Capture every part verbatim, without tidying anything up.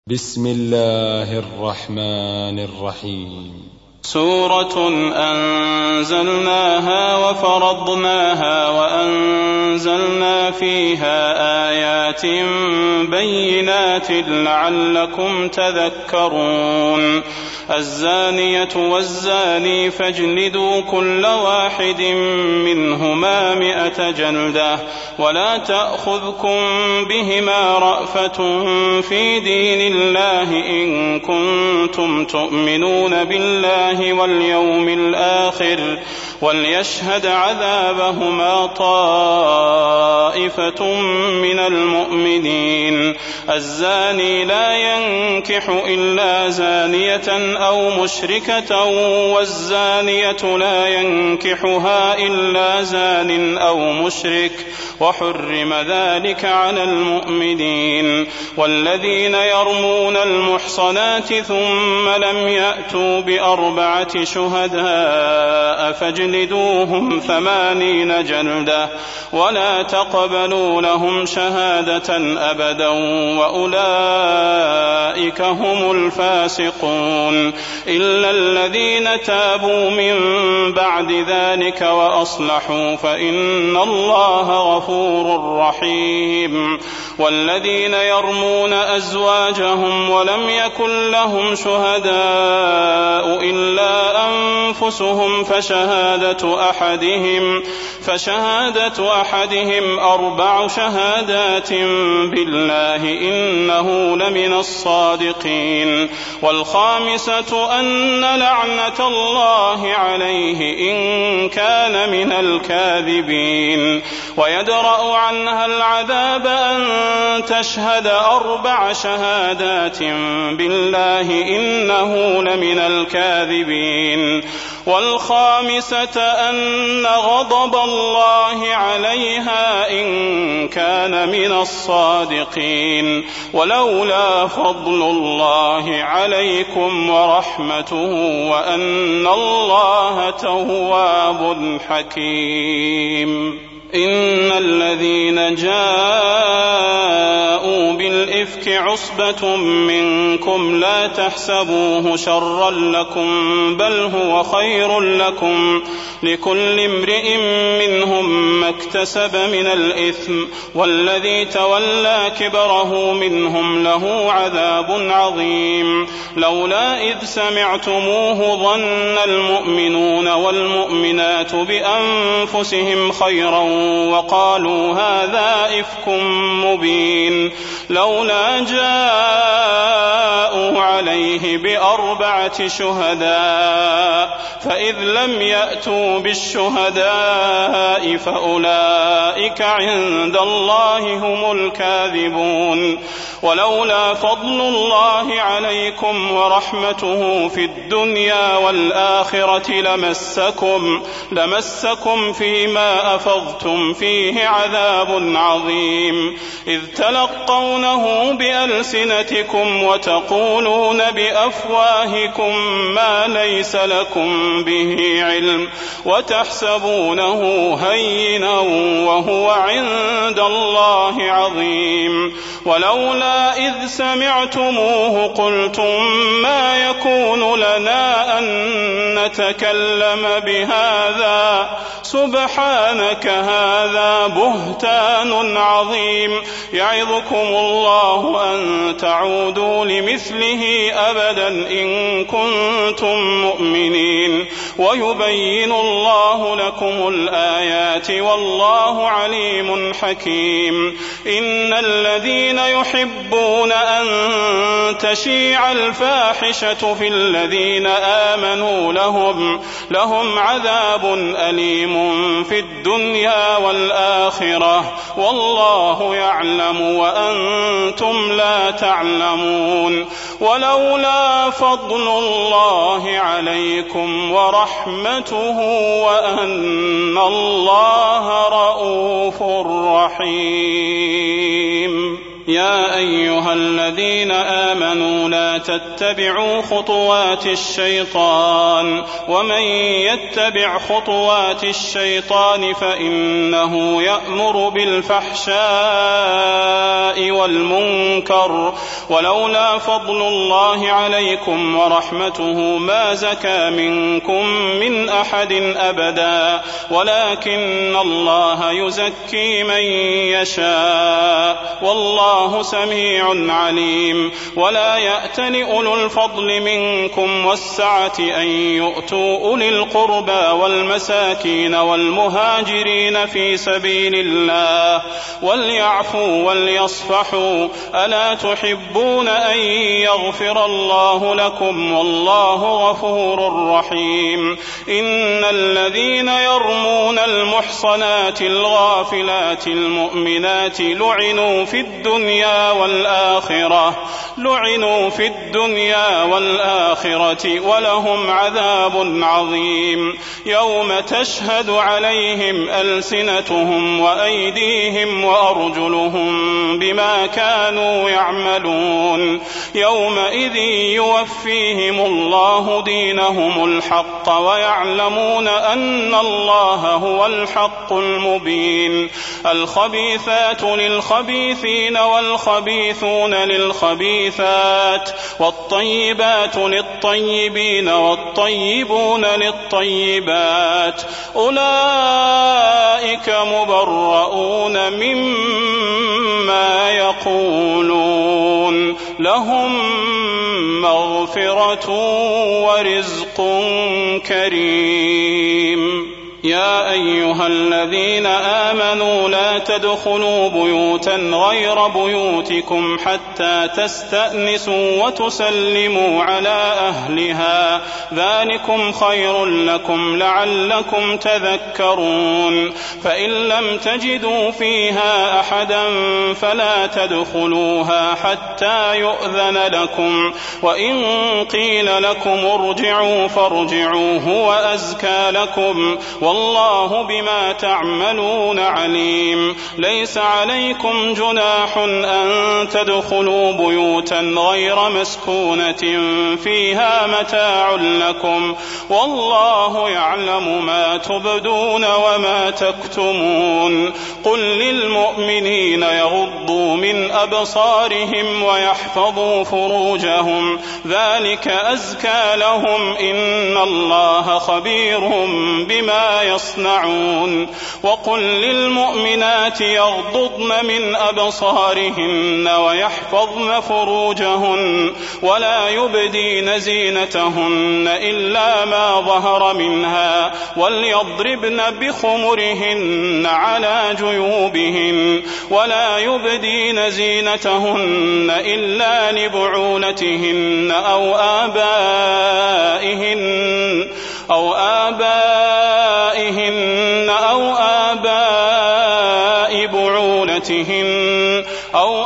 بسم الله الرحمن الرحيم. سورة أنزلناها وفرضناها وأنزلنا فيها آيات بينات لعلكم تذكرون. الزانية والزاني فاجلدوا كل واحد منهما مئة جلدة ولا تأخذكم بهما رأفة في دين الله إن كنتم تؤمنون بالله واليوم الآخر وليشهد عذابهما طائفة من المؤمنين. الزاني لا ينكح إلا زانية أو مشركة والزانية لا ينكحها إلا زان أو مشرك وحرم ذلك على المؤمنين. والذين يرمون المحصنات ثم لم يأتوا بأربعة شهداء فاجلدوهم ثمانين جلدة ولا تقبلوا لهم شهادة أبدا وأولئك هم الفاسقون إلا الذين تابوا من بعد ذلك وأصلحوا فإن الله غفور رحيم. والذين يرمون أزواجهم ولم يكن لهم شهداء إلا أنفسهم فشهادة أحدهم فشهادة أحدهم أربع شهادات بالله إنه لمن الصادقين. والخامسة أن لعنة الله عليه إن كان من الكاذبين. ويدرأ عنها العذاب أن تشهد أربع شهادات بالله إنه لمن الكاذبين. والخامسة أن غضب الله عليها إن كان من الصادقين. ولولا فضل الله عليكم ورحمته وأن الله تواب حكيم. إن الذين جاءوا بالإفك عصبة منكم لا تحسبوه شرا لكم بل هو خير لكم لكل امرئ منهم ما اكتسب من الإثم والذي تولى كبره منهم له عذاب عظيم. لولا إذ سمعتموه ظن المؤمنون والمؤمنات بأنفسهم خيرا وقالوا هذا إفك مبين. لولا جاءوا عليه بأربعة شهداء فإذ لم يأتوا بالشهداء فأولئك عند الله هم الكاذبون. ولولا فضل الله عليكم ورحمته في الدنيا والآخرة لمسكم لمسكم فيما أفضتم فيه عذاب عظيم إذ تلقونه بألسنتكم وتقولون بأفواهكم ما ليس لكم به علم وتحسبونه هينا وهو عند الله عظيم. ولولا إذ سمعتموه قلتم ما يكون لنا أن نتكلم بهذا سبحانك هذا بهتان عظيم. يعظكم الله أن تعودوا لمثله أبدا إن كنتم مؤمنين ويبين الله لكم الآيات والله عليم حكيم. إن الذين يحبون أن تشيع الفاحشة في الذين آمنوا لهم لهم عذاب أليم في الدنيا والآخرة والله يعلم وأنتم لا تعلمون. ولولا فضل الله عليكم ورحمته وأن الله رؤوف رحيم. يا أيها الذين آمنوا لا تتبعوا خطوات الشيطان ومن يتبع خطوات الشيطان فإنه يأمر بالفحشاء والمنكر ولولا فضل الله عليكم ورحمته ما زكى منكم من أحد أبدا ولكن الله يزكي من يشاء والله سميع عليم. ولا يأتل أولو الفضل منكم والسعة أن يؤتوا أولي القربى والمساكين والمهاجرين في سبيل الله وليعفوا وليصفحوا ألا تحبون أن يغفر الله لكم والله غفور رحيم. إن الذين يرمون المحصنات الغافلات المؤمنات لعنوا في الدنيا والآخرة لعنوا في الدنيا والآخرة ولهم عذاب عظيم. يوم تشهد عليهم ألسنتهم وأيديهم وأرجلهم بما كانوا يعملون يومئذ يوفيهم الله دينهم الحق ويعلمون أن الله هو الحق المبين. الخبيثات للخبيثين والخبيثون للخبيثات والطيبات للطيبين والطيبون للطيبات أولئك مبرؤون مما يقولون لهم مغفرة ورزق كريم. يا أيها الذين آمنوا لا تدخلوا بيوتا غير بيوتكم حتى تستأنسوا وتسلموا على أهلها ذلكم خير لكم لعلكم تذكرون. فإن لم تجدوا فيها أحدا فلا تدخلوها حتى يؤذن لكم وإن قيل لكم ارجعوا فارجعوا هو أزكى لكم والله بما تعملون عليم. ليس عليكم جناح أن تدخلوا بيوتا غير مسكونة فيها متاع لكم والله يعلم ما تبدون وما تكتمون. قل للمؤمنين يغضوا من أبصارهم ويحفظوا فروجهم ذلك أزكى لهم إن الله خبير بما يصنعون. وقل للمؤمنات يغضضن من أبصارهن ويحفظن فروجهن ولا يبدين زينتهن إلا ما ظهر منها وليضربن بخمرهن على جيوبهن ولا يبدين زينتهن إلا لبعولتهن أو آبائهن أو آبائهن أو آباء بعولتهن أو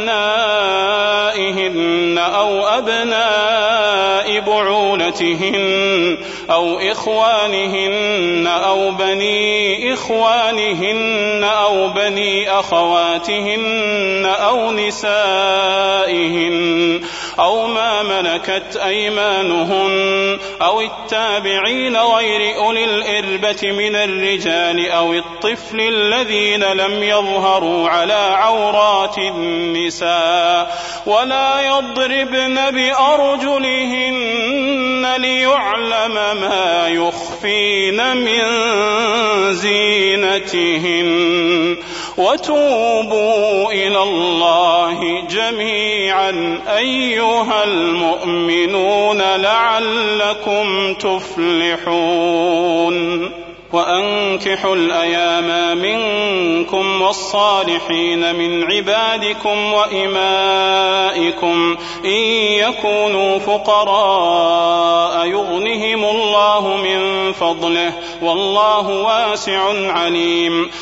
أبنائهن أو أبناء بعولتهن أو إخوانهن أو بني إخوانهن أو بني أخواتهن أو نسائهن أو ما ملكت أيمانهن أو التابعين غير أولي الإربة من الرجال أو الطفل الذين لم يظهروا على عورات النساء ولا يضربن بأرجلهن ليعلم ما يخفين من زينتهن. وتوبوا إلى الله جميعا أيها المؤمنون لعلكم تفلحون. وأنكحوا الأيام منكم والصالحين من عبادكم وإمائكم إن يكونوا فقراء يغنهم الله من فضله والله واسع عليم.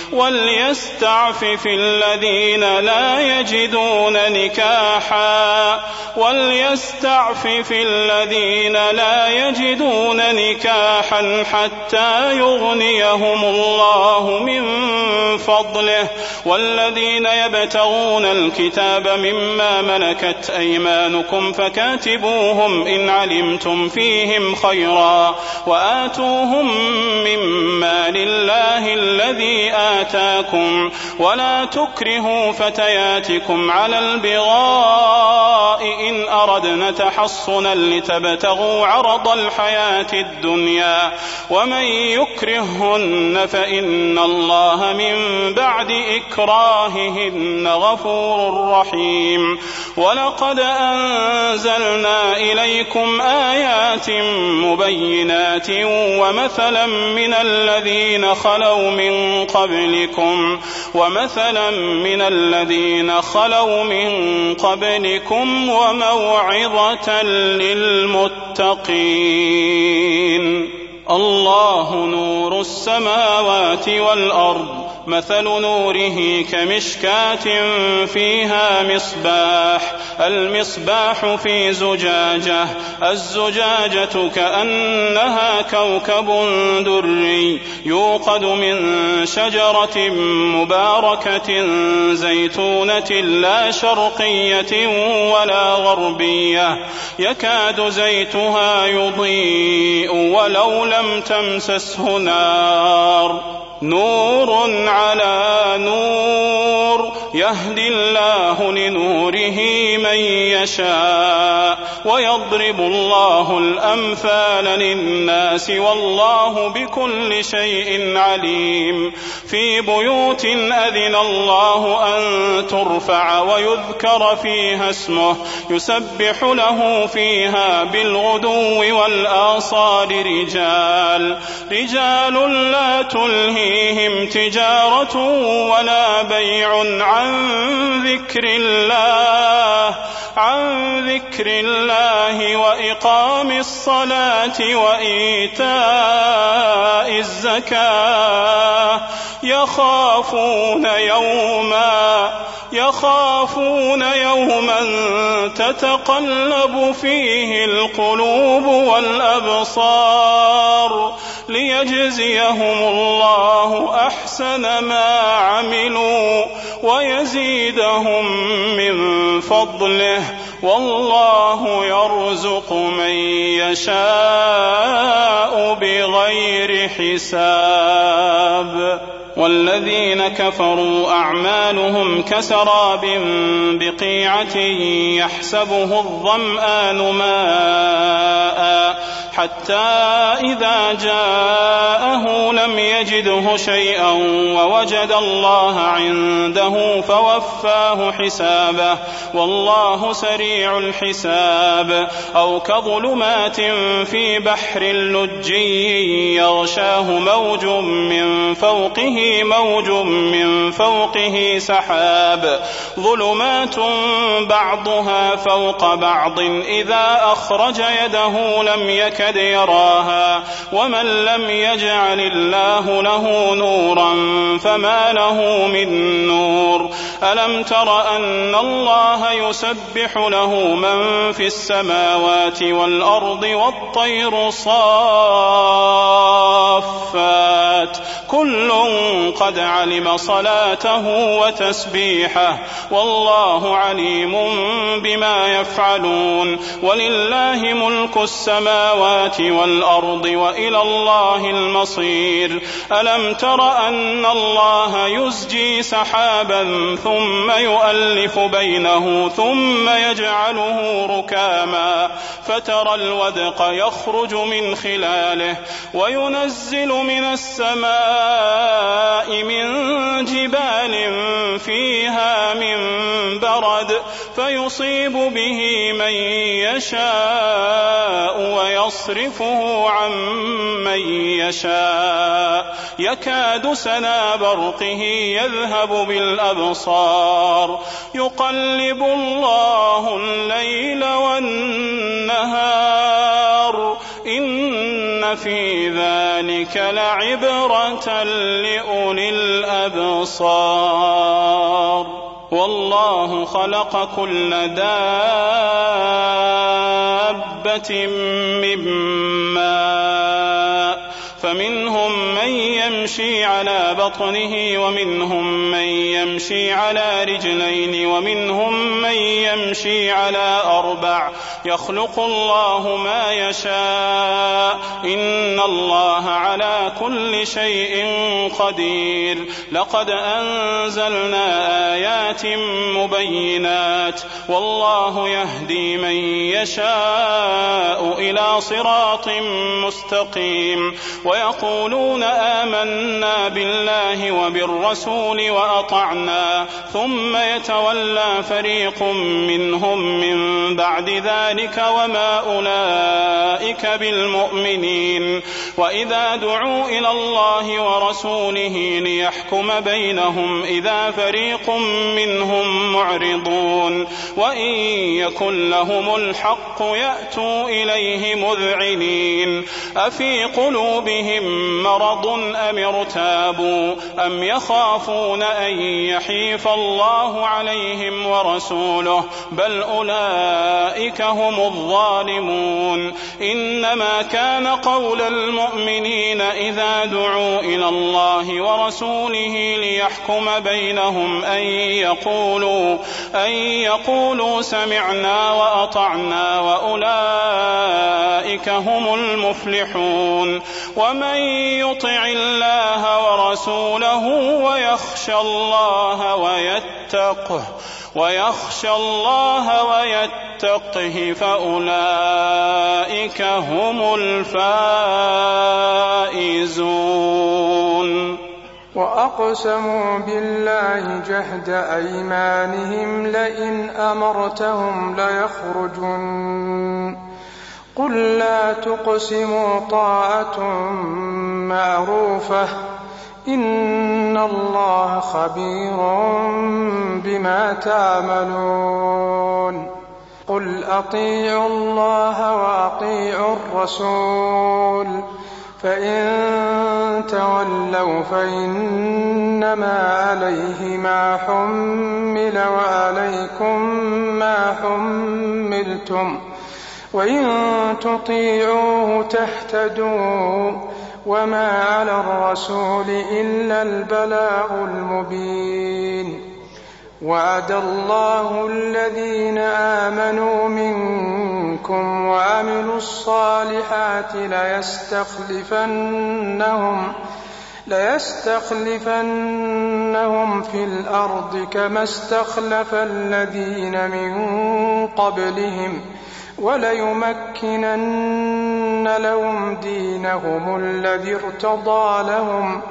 وليستعفف الذين لا يجدون نكاحا وليستعفف وليستعفف الذين لا يجدون نكاحا حتى يغنيهم الله من فضله والذين يبتغون الكتاب مما ملكت أيمانكم فكاتبوهم إن علمتم فيهم خيرا وآتوهم مما لله الذي آتاكم ولا تكرهوا فتياتكم على البغاء إن أردنا تحصنا لتبتغوا عرض الحياة الدنيا ومن يكرههن فإن الله من بعد إكراههن غفور رحيم. ولقد أنزلنا إليكم آيات مبينات ومثلا من الذين خلوا من قبلكم ومثلا من الذين خلوا من قبلكم وموعظة للمتقين. الله نور السماوات والأرض مثل نوره كمشكاة فيها مصباح المصباح في زجاجة الزجاجة كأنها كوكب دري يوقد من شجرة مباركة زيتونة لا شرقية ولا غربية يكاد زيتها يضيء ولو لم تمسسه نار نور على نور يهدي الله لنوره من يشاء ويضرب الله الأمثال للناس والله بكل شيء عليم. في بيوت أذن الله أن ترفع ويذكر فيها اسمه يسبح له فيها بالغدو والآصال رجال رجال لا تلهيهم تجارة ولا بيع عن ذكر الله عن ذكر الله وإقام الصلاة وإيتاء الزكاة يخافون يوما يخافون يوما تتقلب فيه القلوب والأبصار ليجزيهم الله أحسن ما عملوا ويزيدهم من فضله والله يرزق من يشاء بغير حساب. والذين كفروا أعمالهم كسراب بقيعة يحسبه الظمآن ماء حتى إذا جاءه لم يجده شيئا ووجد الله عنده فوفاه حسابه والله سريع الحساب. أو كظلمات في بحر لجي يغشاه موج من فوقه موج من فوقه سحاب ظلمات بعضها فوق بعض إذا أخرج يده لم يكد يراها ومن لم يجعل الله له نورا فما له من نور. ألم تر أن الله يسبح له من في السماوات والأرض والطير صافات كل قد علم صلاته وتسبيحه والله عليم بما يفعلون. ولله ملك السماوات والأرض وإلى الله المصير. ألم تر أن الله يزجي سحابا ثم يؤلف بينه ثم يجعله ركاما فترى الودق يخرج من خلاله وينزل من السماء من جبال فيها من برد فيصيب به من يشاء ويصرفه عن من يشاء يكاد سنا برقه يذهب بالأبصار يقلب الله الليل والنهار إن في ذلك لعبرة لأولي الأبصار. والله خلق كل دابة حبة من ماء فمنهم من يمشي على بطنه ومنهم من يمشي على رجلين ومنهم من يمشي على أربع يخلق الله ما يشاء إن الله على كل شيء قدير لقد أنزلنا آيات مبينات والله يهدي من يشاء إلى صراط مستقيم ويقولون آمنا بالله وبالرسول وأطعنا ثم يتولى فريق منهم من بعد ذلك وما أولئك بالمؤمنين وإذا دعوا إلى الله ورسوله ليحكم بينهم إذا فريق منهم معرضون وإن يكن لهم الحق يأتوا إليه مذعنين أفي قلوبهم مرض أم ارتابوا أم يخافون أن يحيف الله عليهم ورسوله بل أولئك هم الظالمون إنما كان قول المؤمنين إذا دعوا إلى الله ورسوله ليحكم بينهم أن يقولوا, أن يقولوا سمعنا وأطعنا وأولئك هم المفلحون ومن يطع الله ورسوله ويخشى الله ويتقه ويخشى الله ويتقه فأولئك هم الفائزون. وأقسموا بالله جهد أيمانهم لئن أمرتهم ليخرجن قل لا تقسموا طاعة معروفة إن الله خبير بما تعملون قل أطيعوا الله وأطيعوا الرسول فإن تولوا فإنما عليه ما حمل وعليكم ما حملتم وإن تطيعوه تهتدوا وما على الرسول إلا البلاغ المبين وعد الله الذين آمنوا منكم وعملوا الصالحات ليستخلفنهم ليستخلفنهم في الأرض كما استخلف الذين من قبلهم وليمكنن لهم دينهم الذي ارتضى لهم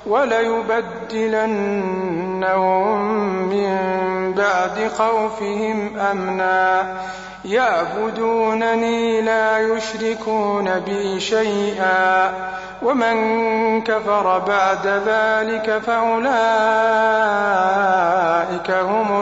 وليبدلنهم من بعد خوفهم أمنا يعبدونني لا يشركون بي شيئا ومن كفر بعد ذلك فأولئك هم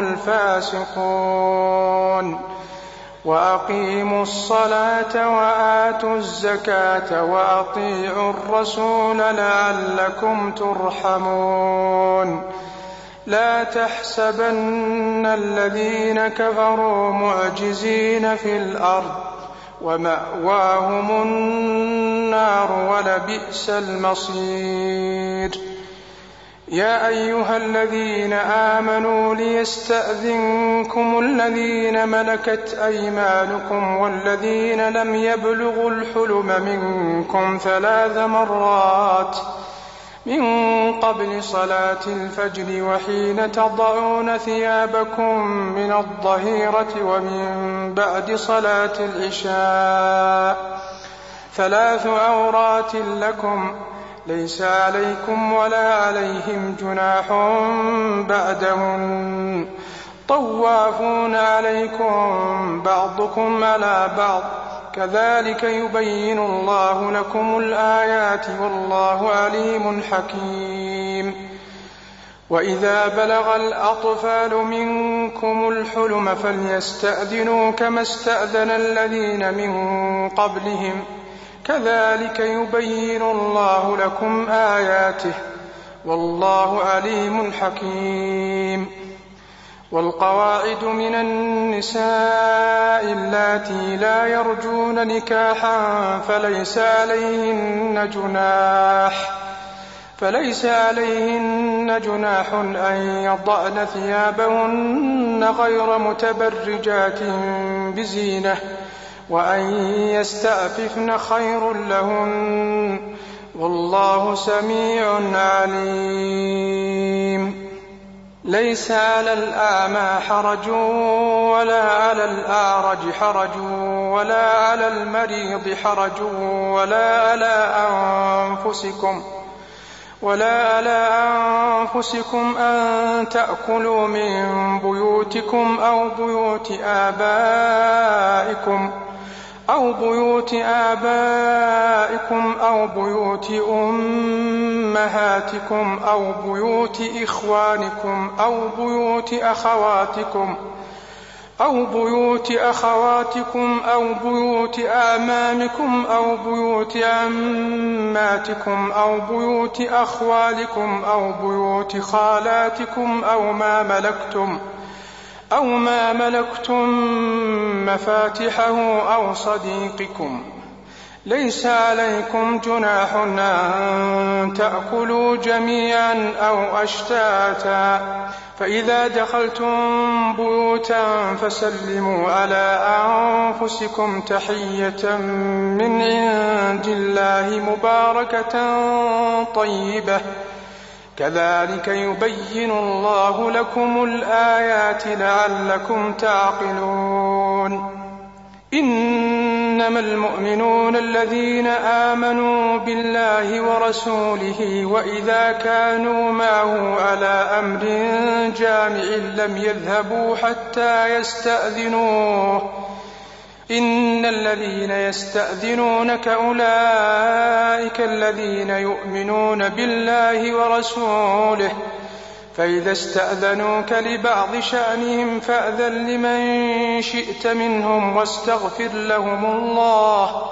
الفاسقون. وأقيموا الصلاة وآتوا الزكاة وأطيعوا الرسول لعلكم ترحمون. لا تحسبن الذين كفروا معجزين في الأرض ومأواهم النار ولبئس المصير. يا أيها الذين آمنوا ليستأذنكم الذين ملكت أيمانكم والذين لم يبلغوا الحلم منكم ثلاث مرات من قبل صلاة الفجر وحين تضعون ثيابكم من الظهيرة ومن بعد صلاة العشاء ثلاث عورات لكم ليس عليكم ولا عليهم جناح بعدهن طوافون عليكم بعضكم على بعض كذلك يبين الله لكم الآيات والله عليم حكيم. وإذا بلغ الأطفال منكم الحلم فليستأذنوا كما استأذن الذين من قبلهم كذلك يبين الله لكم آياته والله عليم حكيم. والقواعد من النساء اللاتي لا يرجون نكاحا فليس عليهن جناح فليس عليهن جناح أن يضعن ثيابهن غير متبرجات بزينة وأن يستعففن خير لهن والله سميع عليم. ليس على الأعمى حرج ولا على الأعرج حرج ولا على المريض حرج ولا على أنفسكم ولا على أنفسكم أن تأكلوا من بيوتكم أو بيوت آبائكم أو بيوت آبائكم أو بيوت أمهاتكم أو بيوت إخوانكم أو بيوت أخواتكم أو بيوت أخواتكم أو بيوت أعمامكم أو بيوت عماتكم أو بيوت أخوالكم أو بيوت خالاتكم أو ما ملكتم أو ما ملكتم مفاتحه أو صديقكم. ليس عليكم جناح أن تأكلوا جميعا أو أشتاتا فإذا دخلتم بيوتا فسلموا على أنفسكم تحية من عند الله مباركة طيبة كذلك يبين الله لكم الآيات لعلكم تعقلون. إنما المؤمنون الذين آمنوا بالله ورسوله وإذا كانوا معه على أمر جامع لم يذهبوا حتى يستأذنوه إن الذين يستأذنونك أولئك الذين يؤمنون بالله ورسوله فإذا استأذنوك لبعض شأنهم فأذن لمن شئت منهم واستغفر لهم الله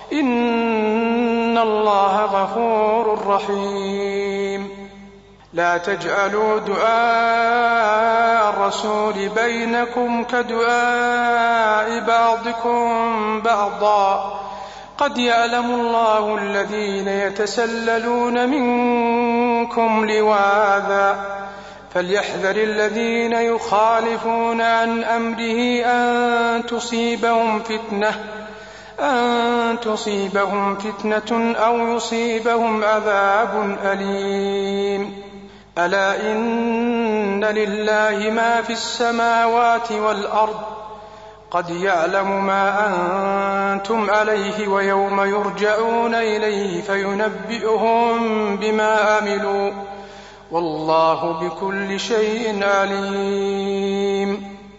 إن الله غفور رحيم. لا تجعلوا دعاء الرسول بينكم كدعاء بعضكم بعضا قد يعلم الله الذين يتسللون منكم لواذا فليحذر الذين يخالفون عن أمره أن تصيبهم فتنة أن تصيبهم فتنة أو يصيبهم عذاب أليم. ألا إن لله ما في السماوات والأرض قد يعلم ما أنتم عليه ويوم يرجعون إليه فينبئهم بما عملوا والله بكل شيء عليم.